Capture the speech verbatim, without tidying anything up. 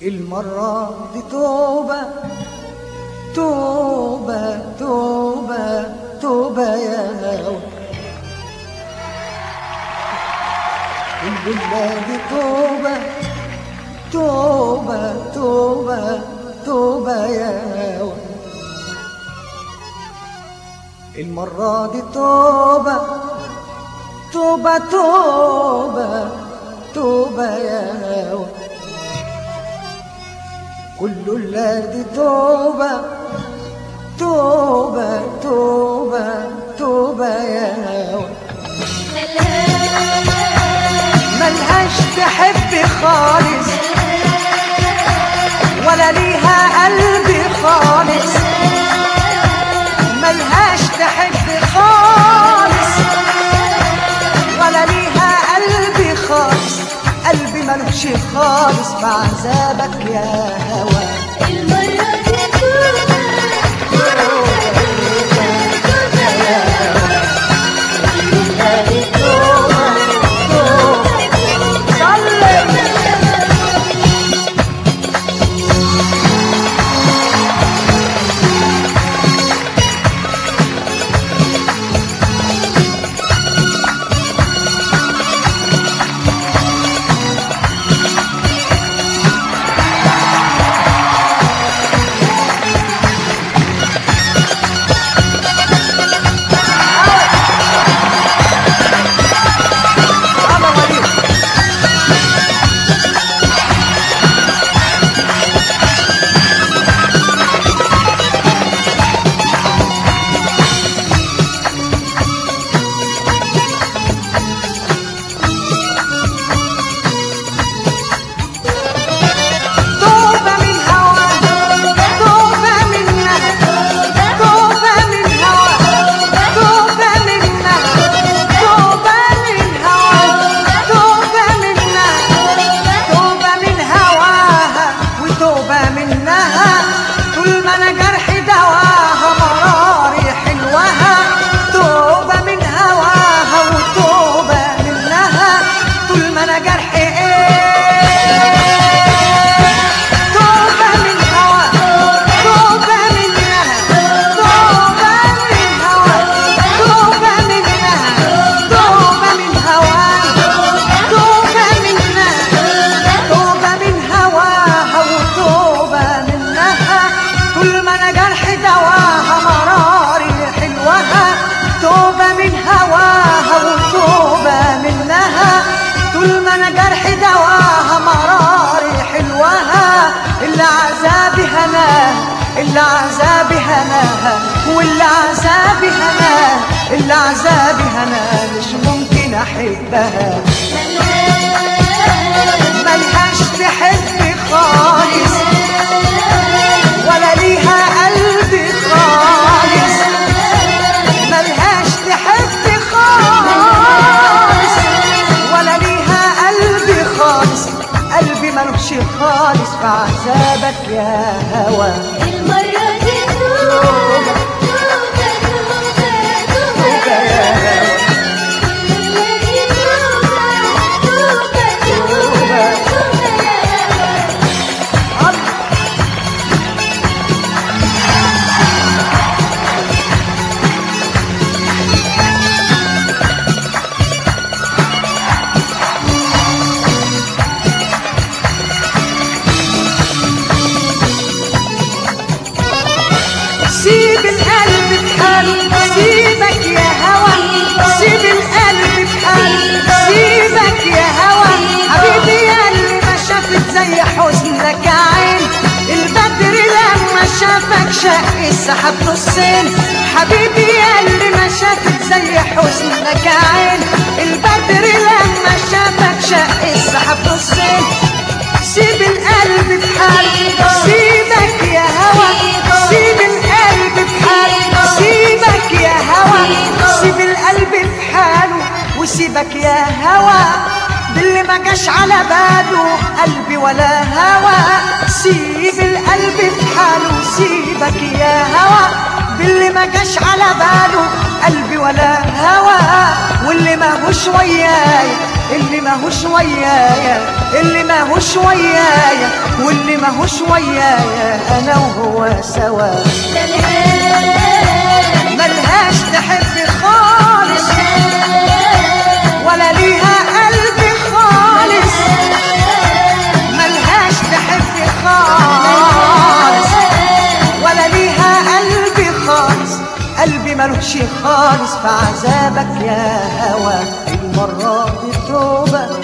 المرة دي توبة توبة توبة توبة يا هوى. البلة دي توبة توبة توبة توبة يا هوى. المرة دي توبة توبة توبة توبة يا هوى. كل اللي توبة توبة توبة توبة يا هوى. ملهاش تحب خالص ولا ليها قلبي خالص. ملهاش تحب خالص ولا ليها قلبي خالص. قلبي ملوش خالص بعذابك يا هوى. المرة دي توبة توبة توبة يا هوى. المرة دي توبة توبة توبة. العذاب هناها والعذاب هناها. العذاب هناها مش ممكن احبها. ملهاش تحب خالص ولا ليها قلبي خالص. ملهاش تحب خالص ولا ليها قلبي خالص. قلبي ملوش خالص بعذابك يا هوى. المرة دي توبة توبة توبة توبة يا هوى. المرة دي توبة توبة توبة توبة يا هوى. سيب القلب بحاله سيبك يا هوى. سيب القلب بحاله سيبك يا هوى. حبيبي يا اللي ما شافت زي حزنك عين. البدر لما شافك شق السحاب نصين. حبيبي يا اللي ما شافت زي حزنك عين. البدر لما شافك شق السحاب نصين. سيب القلب بحاله سيبك يا هوى. سيب القلب بحاله سيبك يا هوى. سيب القلب بحاله وسيبك يا هوى. باللي ما جاش على باله قلبي ولا هوى. سيب القلب بحاله سيبك يا هوى. باللي ما جاش على باله قلبي ولا هوى. واللي ما هوش وياي اللي ماهوش ويايا اللي ماهوش ويايا واللي ماهوش ويايا انا وهو سوا ملهاش تحب خالص ولا ليها قلب خالص ملهاش تحب خالص ولا ليها قلب خالص قلبي ملوش خالص في عذابك يا هوى المرة دي توبة